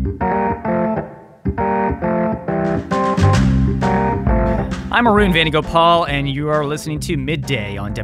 I'm Arun Venugopal, and you are listening to Midday on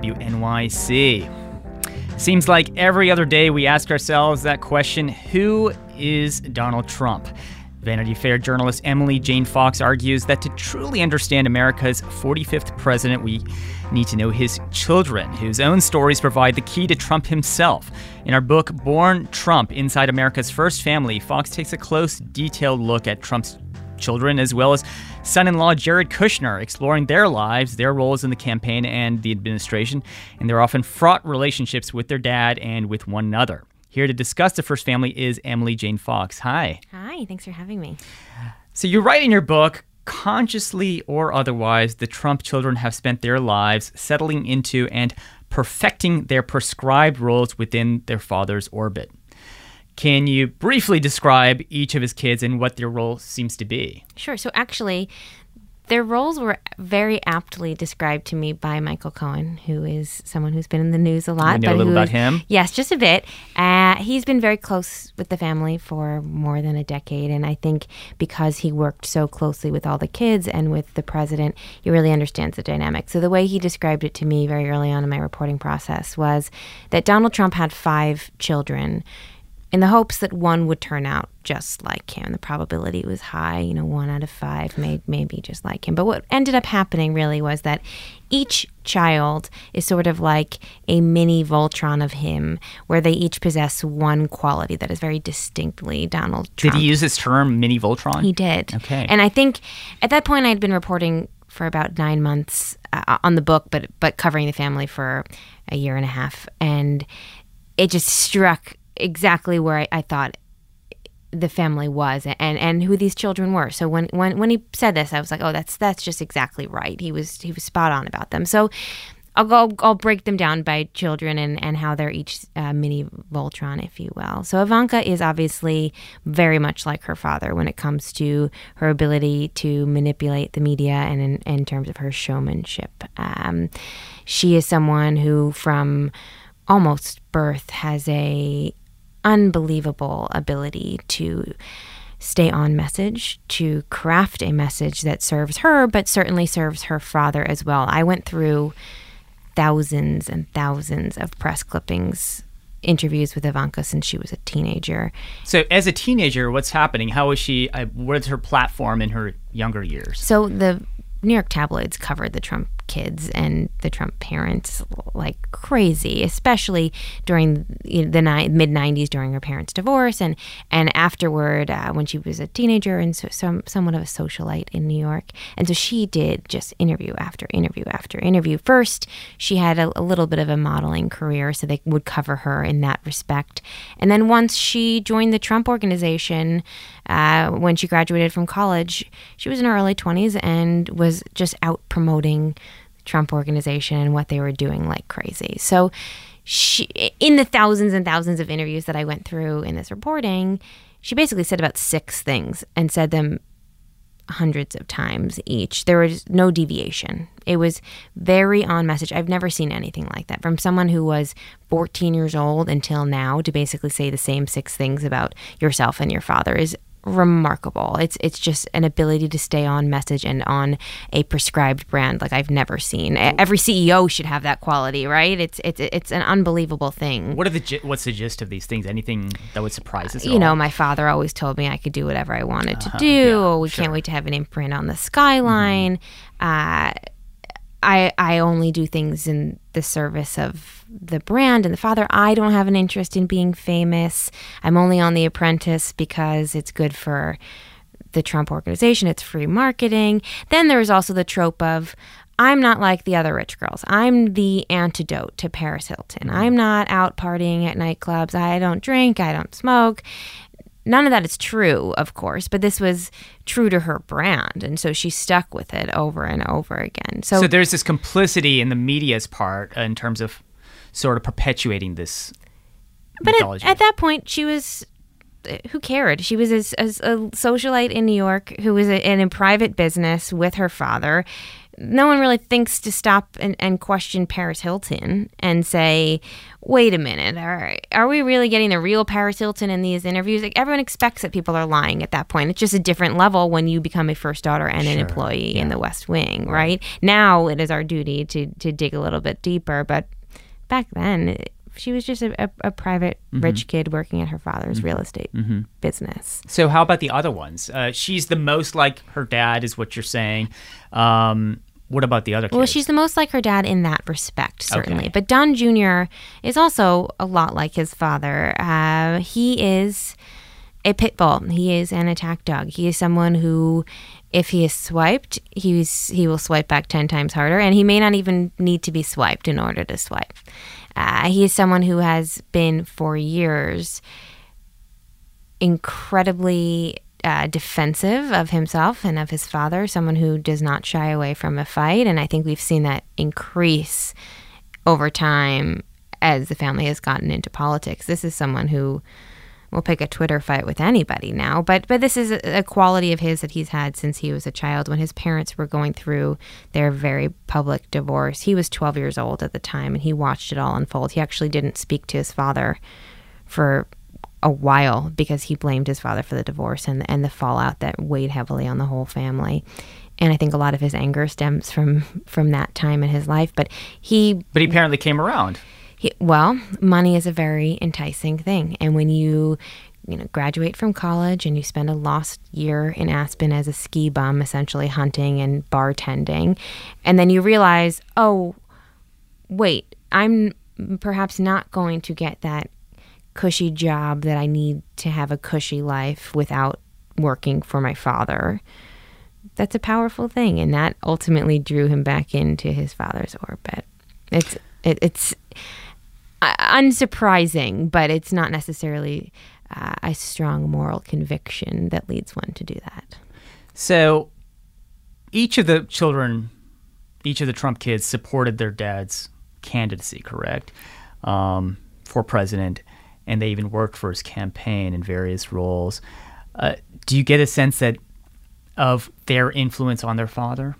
WNYC. Seems like every other day we ask ourselves that question, who is Donald Trump? Vanity Fair journalist Emily Jane Fox argues that to truly understand America's 45th president, we need to know his children, whose own stories provide the key to Trump himself. In our book, Born Trump, Inside America's First Family, Fox takes a close, detailed look at Trump's children, as well as son-in-law Jared Kushner, exploring their lives, their roles in the campaign and the administration, and their often fraught relationships with their dad and with one another. Here to discuss the first family is Emily Jane Fox. Hi. Hi, thanks for having me. So you write in your book, consciously or otherwise, the Trump children have spent their lives settling into and perfecting their prescribed roles within their father's orbit. Can you briefly describe each of his kids and what their role seems to be? Sure. So actually, their roles were very aptly described to me by Michael Cohen, who is someone who's been in the news a lot. You know a little about him? Yes, just a bit. He's been very close with the family for more than a decade, and I think because he worked so closely with all the kids and with the president, he really understands the dynamic. So the way he described it to me very early on in my reporting process was that Donald Trump had 5 children, in the hopes that one would turn out just like him. The probability was high, 1 out of 5 maybe just like him. But what ended up happening really was that each child is sort of like a mini Voltron of him, where they each possess one quality that is very distinctly Donald Trump. Did he use this term, mini Voltron? He did. Okay. And I think at that point I had been reporting for about 9 months on the book, but covering the family for a year and a half. And it just struck exactly where I thought the family was and who these children were. So when he said this, I was like, oh, that's just exactly right. He was spot on about them. So I'll break them down by children and how they're each mini Voltron, if you will. So Ivanka is obviously very much like her father when it comes to her ability to manipulate the media and in terms of her showmanship. She is someone who from almost birth has a unbelievable ability to stay on message, to craft a message that serves her, but certainly serves her father as well. I went through thousands and thousands of press clippings, interviews with Ivanka since she was a teenager. So as a teenager, what's happening? How is she, what is her platform in her younger years? So the New York tabloids covered the Trump kids and the Trump parents like crazy, especially during the mid-90s during her parents' divorce and afterward when she was a teenager and somewhat of a socialite in New York. And so she did just interview after interview after interview. First, she had a little bit of a modeling career, so they would cover her in that respect. And then once she joined the Trump Organization, when she graduated from college, she was in her early 20s and was just out promoting the Trump Organization and what they were doing like crazy. So she, in the thousands and thousands of interviews that I went through in this reporting, she basically said about 6 things and said them hundreds of times each. There was no deviation. It was very on message. I've never seen anything like that from someone who was 14 years old until now to basically say the same 6 things about yourself and your father is remarkable. It's just an ability to stay on message and on a prescribed brand like I've never seen. Every CEO should have that quality, right? It's an unbelievable thing. What's the gist of these things? Anything that would surprise us? At all? My father always told me I could do whatever I wanted to do. We can't wait to have an imprint on the skyline. I only do things in the service of the brand and the father. I don't have an interest in being famous. I'm only on The Apprentice because it's good for the Trump Organization. It's free marketing. Then there's also the trope of, I'm not like the other rich girls. I'm the antidote to Paris Hilton. I'm not out partying at nightclubs. I don't drink. I don't smoke. None of that is true, of course, but this was true to her brand, and so she stuck with it over and over again. So there's this complicity in the media's part in terms of sort of perpetuating this mythology. But at that point, she was who cared? She was a socialite in New York who was in a private business with her father. No one really thinks to stop and question Paris Hilton and say, wait a minute, are we really getting the real Paris Hilton in these interviews? Like, everyone expects that people are lying at that point. It's just a different level when you become a first daughter and an employee in the West Wing, right? Now it is our duty to dig a little bit deeper. But back then, she was just a private rich kid working at her father's real estate business. So how about the other ones? She's the most like her dad is what you're saying. What about the other kids? Well, she's the most like her dad in that respect, certainly. Okay. But Don Jr. is also a lot like his father. He is a pit bull. He is an attack dog. He is someone who, if he is swiped, he will swipe back 10 times harder, and he may not even need to be swiped in order to swipe. He is someone who has been, for years, incredibly defensive of himself and of his father, someone who does not shy away from a fight. And I think we've seen that increase over time as the family has gotten into politics. This is someone who will pick a Twitter fight with anybody now. But this is a quality of his that he's had since he was a child. When his parents were going through their very public divorce, he was 12 years old at the time, and he watched it all unfold. He actually didn't speak to his father for a while because he blamed his father for the divorce and the fallout that weighed heavily on the whole family. And I think a lot of his anger stems from that time in his life. But he apparently came around. Well, money is a very enticing thing. And when you graduate from college and you spend a lost year in Aspen as a ski bum, essentially hunting and bartending, and then you realize, oh, wait, I'm perhaps not going to get that cushy job that I need to have a cushy life without working for my father. That's a powerful thing, and that ultimately drew him back into his father's orbit. It's unsurprising, but it's not necessarily a strong moral conviction that leads one to do that. So each of the Trump kids supported their dad's candidacy, correct, for president, and they even worked for his campaign in various roles. Do you get a sense of their influence on their father?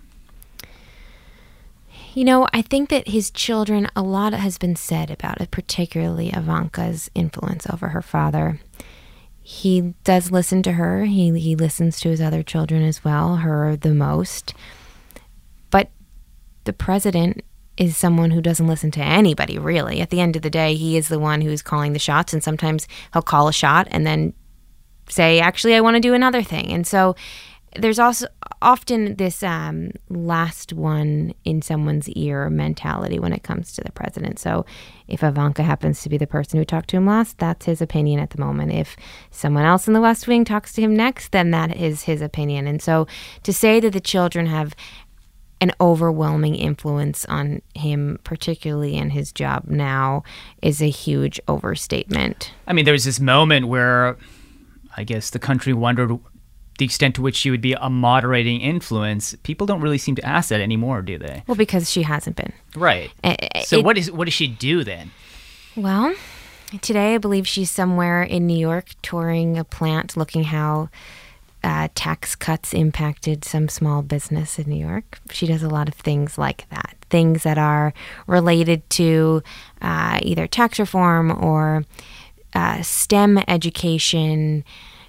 I think that his children, a lot has been said about it, particularly Ivanka's influence over her father. He does listen to her. He listens to his other children as well, her the most. But the president is someone who doesn't listen to anybody, really. At the end of the day, he is the one who's calling the shots, and sometimes he'll call a shot and then say, actually, I want to do another thing. And so there's also often this last one in someone's ear mentality when it comes to the president. So if Ivanka happens to be the person who talked to him last, that's his opinion at the moment. If someone else in the West Wing talks to him next, then that is his opinion. And so to say that the children have an overwhelming influence on him, particularly in his job now, is a huge overstatement. I mean, there was this moment where I guess the country wondered the extent to which she would be a moderating influence. People don't really seem to ask that anymore, do they? Well, because she hasn't been. Right. So what does she do then? Well, today I believe she's somewhere in New York touring a plant, looking how tax cuts impacted some small business in New York. She does a lot of things like that, things that are related to either tax reform or STEM education,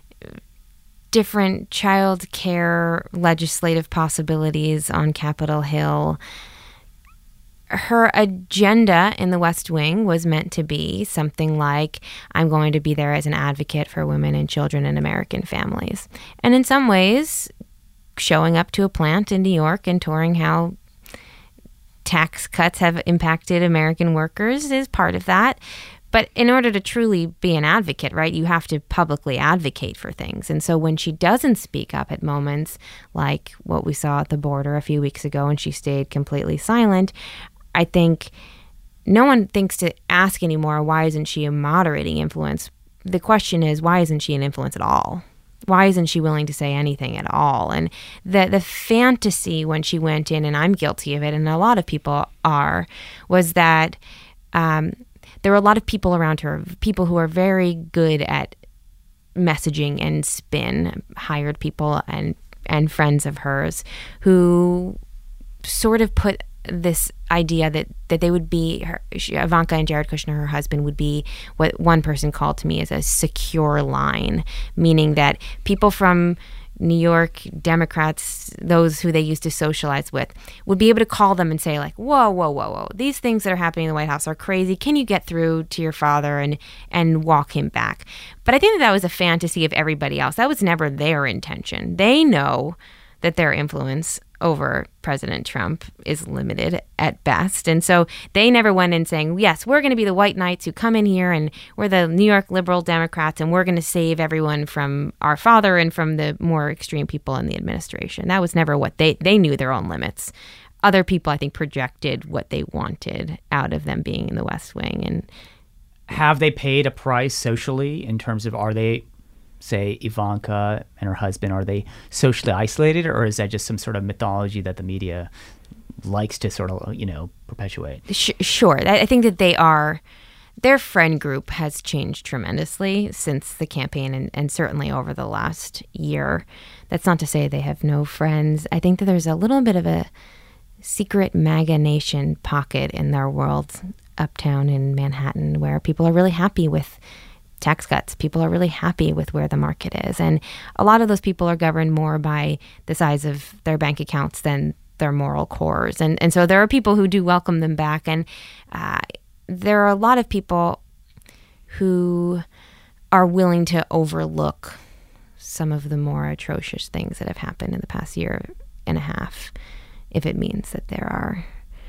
different child care legislative possibilities on Capitol Hill. Her agenda in the West Wing was meant to be something like, I'm going to be there as an advocate for women and children in American families. And in some ways, showing up to a plant in New York and touring how tax cuts have impacted American workers is part of that. But in order to truly be an advocate, right, you have to publicly advocate for things. And so when she doesn't speak up at moments like what we saw at the border a few weeks ago and she stayed completely silent, I think no one thinks to ask anymore, why isn't she a moderating influence? The question is, why isn't she an influence at all? Why isn't she willing to say anything at all? And the fantasy when she went in, and I'm guilty of it, and a lot of people are, was that there were a lot of people around her, people who are very good at messaging and spin, hired people and friends of hers who sort of put this idea that they would be, Ivanka and Jared Kushner, her husband, would be what one person called to me as a secure line, meaning that people from New York, Democrats, those who they used to socialize with, would be able to call them and say, like, whoa, these things that are happening in the White House are crazy. Can you get through to your father and walk him back? But I think that was a fantasy of everybody else. That was never their intention. They know that their influence over President Trump is limited at best. And so they never went in saying, yes, we're going to be the white knights who come in here and we're the New York liberal Democrats and we're going to save everyone from our father and from the more extreme people in the administration. That was never what they knew their own limits. Other people, I think, projected what they wanted out of them being in the West Wing. And have they paid a price socially in terms of, are they, say, Ivanka and her husband, are they socially isolated, or is that just some sort of mythology that the media likes to sort of, perpetuate? Sure. I think that their friend group has changed tremendously since the campaign and certainly over the last year. That's not to say they have no friends. I think that there's a little bit of a secret MAGA Nation pocket in their world uptown in Manhattan where people are really happy with tax cuts. People are really happy with where the market is. And a lot of those people are governed more by the size of their bank accounts than their moral cores. And so there are people who do welcome them back. And there are a lot of people who are willing to overlook some of the more atrocious things that have happened in the past year and a half if it means that there are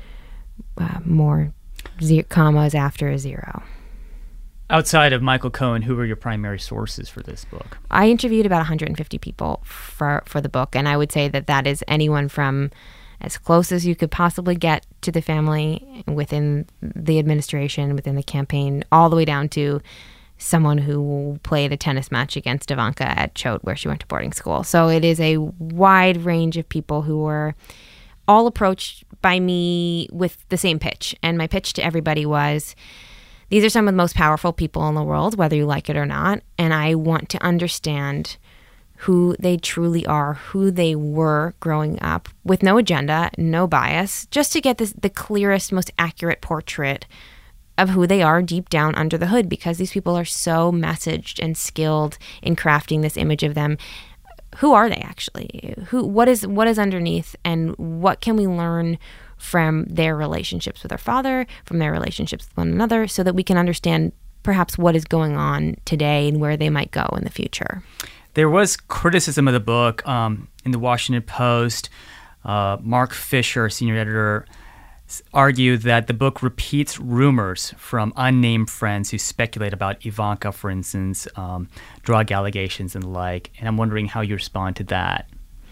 more commas after a zero. Outside of Michael Cohen, who were your primary sources for this book? I interviewed about 150 people for the book, and I would say that is anyone from as close as you could possibly get to the family within the administration, within the campaign, all the way down to someone who played a tennis match against Ivanka at Choate, where she went to boarding school. So it is a wide range of people who were all approached by me with the same pitch. And my pitch to everybody was, these are some of the most powerful people in the world, whether you like it or not, and I want to understand who they truly are, who they were growing up, with no agenda, no bias, just to get the clearest, most accurate portrait of who they are deep down under the hood, because these people are so messaged and skilled in crafting this image of them. Who are they actually? What is underneath, and what can we learn from their relationships with their father, from their relationships with one another, so that we can understand perhaps what is going on today and where they might go in the future. There was criticism of the book in the Washington Post. Mark Fisher, senior editor, argued that the book repeats rumors from unnamed friends who speculate about Ivanka, for instance, drug allegations and the like. And I'm wondering how you respond to that.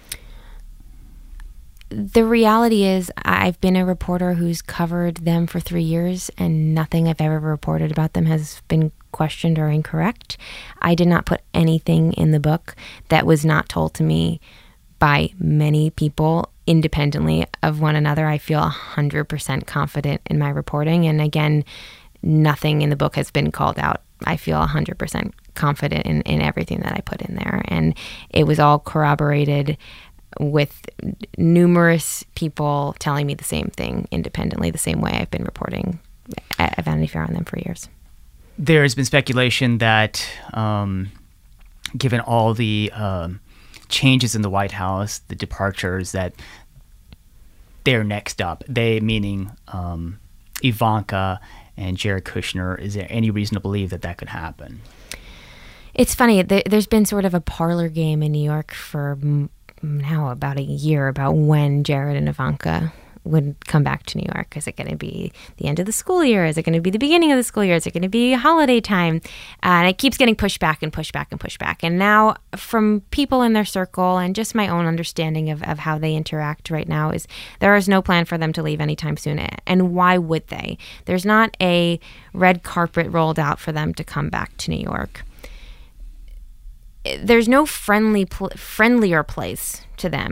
The reality is I've been a reporter who's covered them for 3 years, and nothing I've ever reported about them has been questioned or incorrect. I did not put anything in the book that was not told to me by many people independently of one another. I feel 100% confident in my reporting. And again, nothing in the book has been called out. I feel 100% confident in everything that I put in there. And it was all corroborated with numerous people telling me the same thing independently, the same way I've been reporting at Vanity Fair on them for years. There has been speculation that given all the changes in the White House, the departures, that they're next up. They, meaning Ivanka and Jared Kushner. Is there any reason to believe that could happen? It's funny. There's been sort of a parlor game in New York for now about a year about when Jared and Ivanka would come back to New York. Is it going to be the end of the school year? Is it going to be the beginning of the school year? Is it going to be holiday time? And it keeps getting pushed back and pushed back and pushed back. And now from people in their circle and just my own understanding of how they interact right now is there is no plan for them to leave anytime soon. And why would they? There's not a red carpet rolled out for them to come back to New York. There's no friendlier place to them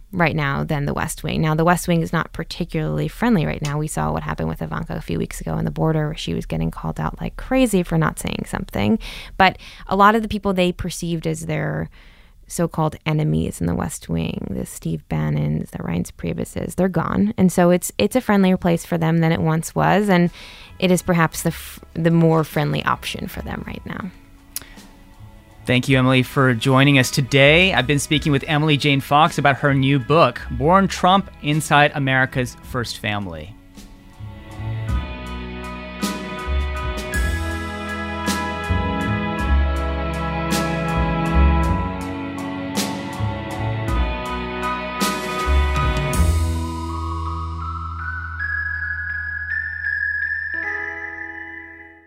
right now than the West Wing. Now, the West Wing is not particularly friendly right now. We saw what happened with Ivanka a few weeks ago on the border, where she was getting called out like crazy for not saying something. But a lot of the people they perceived as their so-called enemies in the West Wing, the Steve Bannons, the Reince Priebises, they're gone. And so it's a friendlier place for them than it once was, and it is perhaps the more friendly option for them right now. Thank you, Emily, for joining us today. I've been speaking with Emily Jane Fox about her new book, Born Trump: Inside America's First Family.